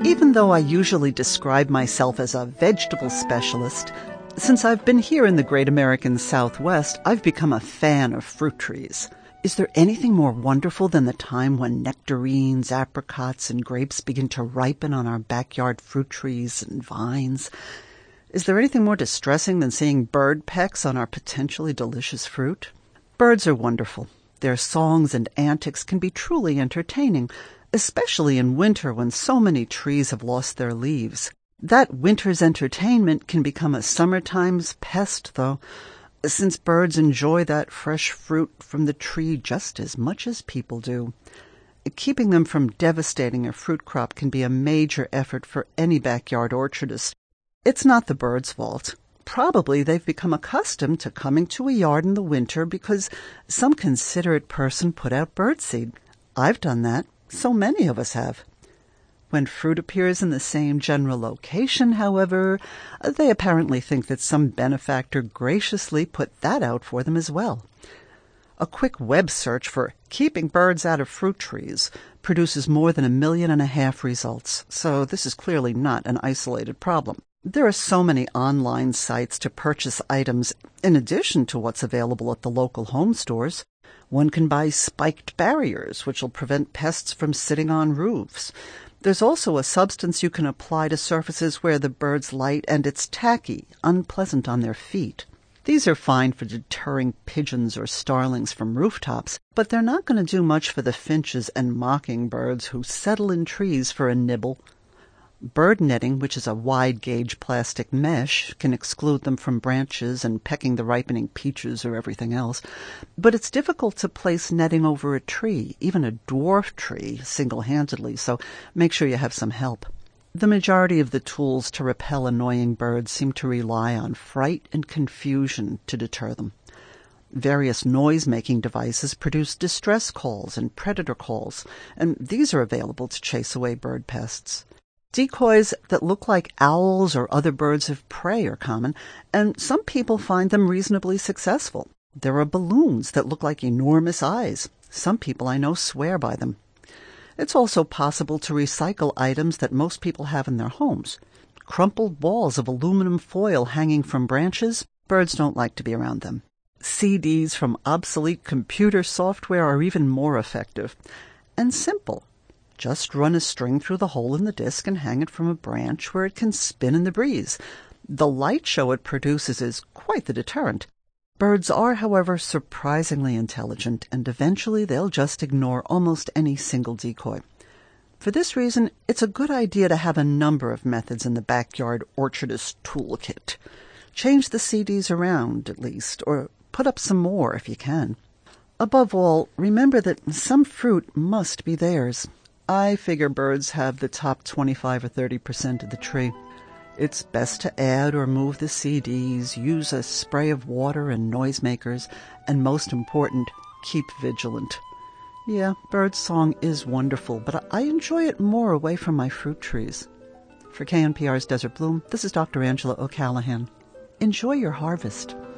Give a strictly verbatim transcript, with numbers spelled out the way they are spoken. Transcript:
Even though I usually describe myself as a vegetable specialist, since I've been here in the great American Southwest, I've become a fan of fruit trees. Is there anything more wonderful than the time when nectarines, apricots, and grapes begin to ripen on our backyard fruit trees and vines? Is there anything more distressing than seeing bird pecks on our potentially delicious fruit? Birds are wonderful. Their songs and antics can be truly entertaining, especially in winter when so many trees have lost their leaves. That winter's entertainment can become a summertime's pest, though, since birds enjoy that fresh fruit from the tree just as much as people do. Keeping them from devastating a fruit crop can be a major effort for any backyard orchardist. It's not the birds' fault. Probably they've become accustomed to coming to a yard in the winter because some considerate person put out birdseed. I've done that. So many of us have. When fruit appears in the same general location, however, they apparently think that some benefactor graciously put that out for them as well. A quick web search for keeping birds out of fruit trees produces more than a million and a half results, so this is clearly not an isolated problem. There are so many online sites to purchase items in addition to what's available at the local home stores. One can buy spiked barriers, which will prevent pests from sitting on roofs. There's also a substance you can apply to surfaces where the birds light, and it's tacky, unpleasant on their feet. These are fine for deterring pigeons or starlings from rooftops, but they're not going to do much for the finches and mockingbirds who settle in trees for a nibble. Bird netting, which is a wide-gauge plastic mesh, can exclude them from branches and pecking the ripening peaches or everything else. But it's difficult to place netting over a tree, even a dwarf tree, single-handedly, so make sure you have some help. The majority of the tools to repel annoying birds seem to rely on fright and confusion to deter them. Various noise-making devices produce distress calls and predator calls, and these are available to chase away bird pests. Decoys that look like owls or other birds of prey are common, and some people find them reasonably successful. There are balloons that look like enormous eyes. Some people I know swear by them. It's also possible to recycle items that most people have in their homes. Crumpled balls of aluminum foil hanging from branches, birds don't like to be around them. C Ds from obsolete computer software are even more effective. And simple. Just run a string through the hole in the disc and hang it from a branch where it can spin in the breeze. The light show it produces is quite the deterrent. Birds are, however, surprisingly intelligent, and eventually they'll just ignore almost any single decoy. For this reason, it's a good idea to have a number of methods in the backyard orchardist toolkit. Change the C Ds around, at least, or put up some more if you can. Above all, remember that some fruit must be theirs. I figure birds have the top twenty-five or thirty percent of the tree. It's best to add or move the C Ds, use a spray of water and noisemakers, and most important, keep vigilant. Yeah, bird song is wonderful, but I enjoy it more away from my fruit trees. For K N P R's Desert Bloom, this is Doctor Angela O'Callahan. Enjoy your harvest.